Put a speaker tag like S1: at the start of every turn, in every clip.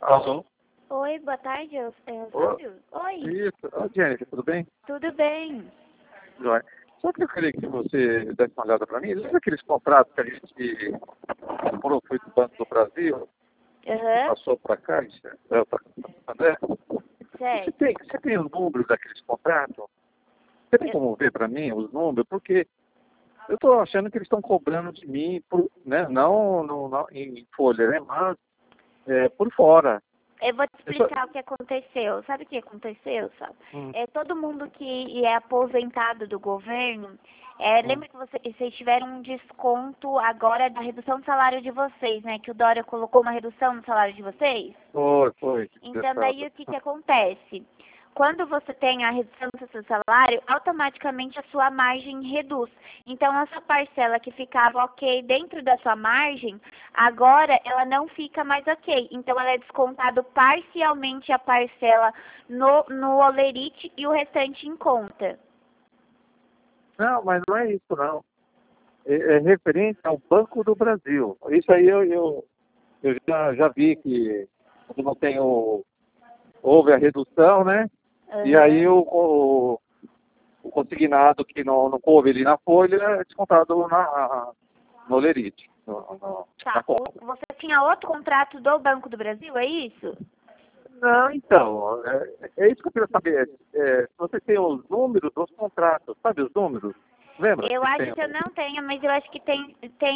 S1: Alô?
S2: Oi, boa tarde,
S1: Ô,
S2: Sérgio. Oi,
S1: isso. Ô, Jennifer, tudo bem?
S2: tudo bem?
S1: Joia. Só que eu queria que você desse uma olhada para mim. Lembra aqueles contratos que a gente comprou, foi do Banco do Brasil,
S2: Aham,
S1: passou para cá, para André?
S2: certo.
S1: Você tem o número daqueles contratos? Você tem como ver para mim os números? Porque eu estou achando que eles estão cobrando de mim, né? Não em folha, né? Mas por fora.
S2: Eu vou te
S1: Eu só-
S2: explicar o que aconteceu. Sabe o que aconteceu, sabe?
S1: Hum,
S2: Todo mundo que é aposentado do governo,
S1: hum.
S2: lembra que vocês tiveram um desconto agora da redução do salário de vocês, né? Que o Dória colocou uma redução no salário de vocês?
S1: Foi.
S2: Então, daí o que que acontece? Quando você tem a redução do seu salário, automaticamente a sua margem reduz. Então, essa parcela que ficava ok dentro da sua margem, agora ela não fica mais ok. Então, ela é descontado parcialmente a parcela no Olerite e o restante em conta.
S1: Não, mas não é isso, não. É referente ao Banco do Brasil. Isso aí eu já vi que não tem houve a redução, né? E aí
S2: Aham.
S1: o consignado que não coube ali na folha é descontado no Lerite, na
S2: Tá.
S1: conta.
S2: Você tinha outro contrato do Banco do Brasil, é isso?
S1: Não, então, é isso que eu queria saber. Se você tem os números dos contratos, sabe os números? Lembra
S2: Eu
S1: que
S2: acho
S1: tem?
S2: que eu não tenho, mas eu acho que tem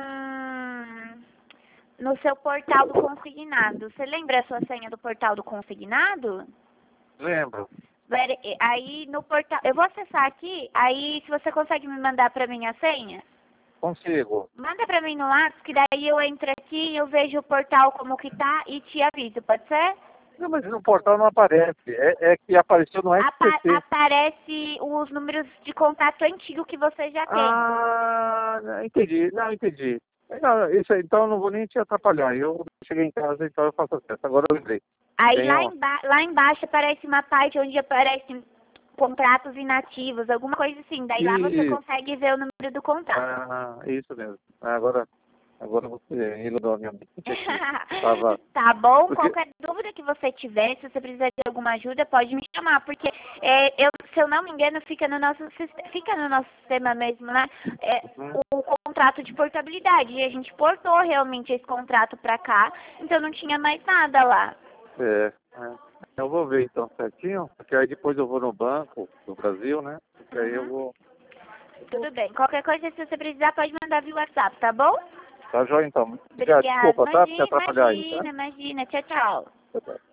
S2: no seu portal do consignado. Você lembra a sua senha do portal do consignado?
S1: Lembro.
S2: Aí no portal, eu vou acessar aqui, aí se você consegue me mandar pra mim a senha,
S1: Consigo.
S2: manda pra mim no WhatsApp, que daí eu entro aqui, eu vejo o portal como que tá e te aviso, pode ser?
S1: Não, mas no portal não aparece. É que apareceu no SPC.
S2: Aparece os números de contato antigo que você já tem.
S1: Ah, entendi. Não, entendi. Não, isso aí, então eu não vou nem te atrapalhar. Eu cheguei em casa, então eu faço acesso. Agora eu lembrei.
S2: Aí
S1: Tenho.
S2: lá embaixo aparece uma parte onde aparecem contratos inativos, alguma coisa assim. Daí lá você
S1: E.
S2: consegue ver o número do contrato.
S1: Isso mesmo. Agora você iluminou a minha mente aqui. Tava.
S2: Tá bom?
S1: Porque.
S2: Qualquer dúvida que você tiver, se você precisar de alguma ajuda, pode me chamar, porque se eu não me engano, fica no nosso sistema mesmo, né?
S1: Hum,
S2: O contrato de portabilidade. E a gente portou realmente esse contrato pra cá, então não tinha mais nada lá.
S1: eu vou ver então certinho, porque aí depois eu vou no Banco do Brasil, né? Porque aí eu
S2: Uhum.
S1: vou.
S2: Tudo bem. Qualquer coisa, se você precisar, pode mandar via WhatsApp, tá bom?
S1: Tá joia então. Obrigado.
S2: Obrigada.
S1: Desculpa, tá? Por te
S2: Imagina,
S1: atrapalhar aí, tá?
S2: imagina, imagina. Tchau, tchau.
S1: Tá, tá.